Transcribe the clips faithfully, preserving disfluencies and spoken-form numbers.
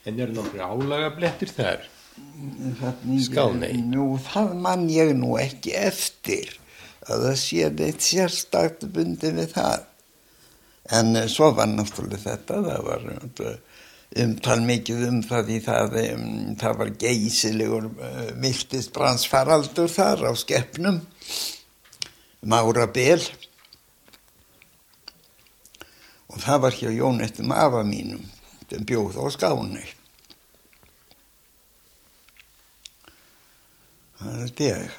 En eru nokkri álagablettir þar? Þannig, Skáney? Nú, það man ég nú ekki eftir að það sé neitt sérstakt bundið við það. En uh, svo var náttúrulega þetta, það var umtal mikið um það í það, um, það var geysilegur uh, miltisbransfaraldur þar á Skeppnum, um árabil. Og það var hjá Jónettum afa mínum, sem bjóð á Skáney. Það er ég.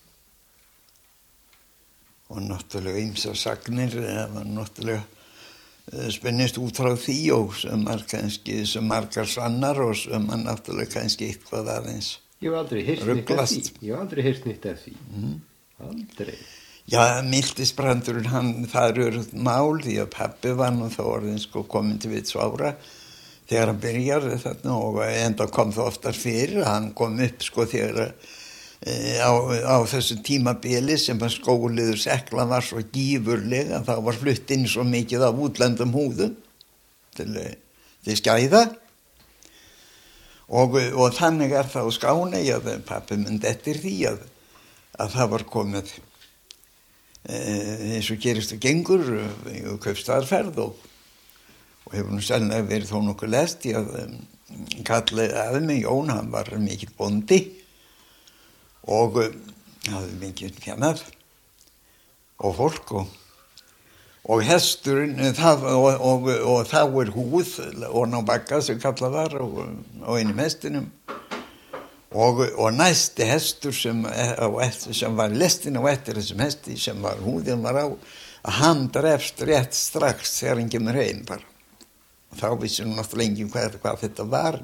Og náttúrulega ýmsar sagnir, það var náttúrulega spennist út frá því og sem er kannski sem margar sannar og sem er náttúrulega kannski eitthvað aðeins Ég hef aldrei heyrt neitt af því. Ég hef aldrei heyrt neitt af því. Mm. Aldrei. Já, miltisbrandurinn, hann, það er mál því að pabbi var nú þá orðin sko komin til vits ára þegar hann byrjaði þarna og enda kom það oftar fyrir, hann kom upp sko þegar Á, á þessu tímabili sem að skóliður Sekla var svo gífurlega þá var flutt inn svo mikið af útlendum húðum til, til Skæða og, og þannig er það á Skáney að pabbi myndi eftir því að, að það var komið e, eins og gerist og gengur og kaupstaðarferð og, og hefur nú sennilega verið þó nokkuð lest í að um, kallið að mig Jón, hann var mikill bóndi og hafði mikið fjannað og fólk og, og hesturinn það, og, og, og þá er húð og ná bakka sem kallað var og, og einum hestinum og, og næsti hestur sem, sem var lestin á eftir þessum hesti sem var húðin var á að hann drefst rétt strax þegar hann kemur heim bara og þá vissi hún náttúrulega enginn hvað, hvað þetta var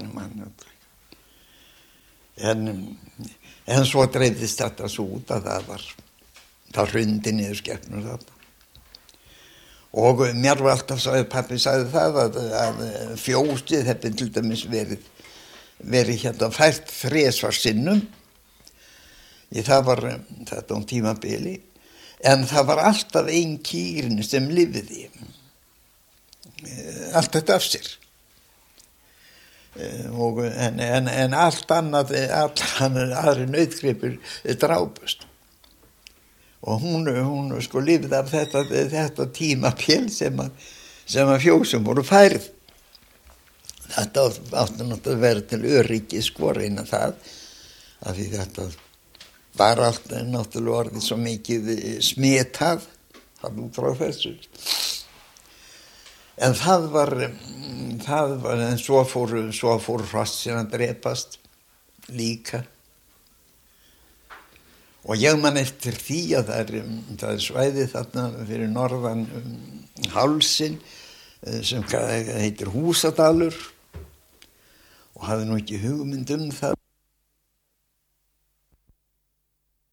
en En svo dreifðist þetta svo út að það var, það hrundi niður Skeppnur þarna. Og mér var alltaf, sagði, pappi sagði það, að, að fjósið hefði til dæmis verið, verið hérna fært þrisvar sinnum. Í það var þetta um tímabili, en það var alltaf ein kýrin sem lifði. Allt þetta af sér. Og, en, en, en allt annað, allar aðri nautgripur drápust. Og hún, hún sko lifði af þetta, þetta tímabil sem að, sem að fjósum voru færð. Þetta átti náttúrulega að vera til öryggi sko reyna það, af því þetta var allt náttúrulega orðið svo mikið smitað, það út frá þessu. En það var, það var, en svo fór, svo fór hrossin að drepast líka. Og ég man eftir því að það er, það er svæðið þarna fyrir norðan um, hálsin sem heitir Húsadalur og hafði nú ekki hugmynd um það.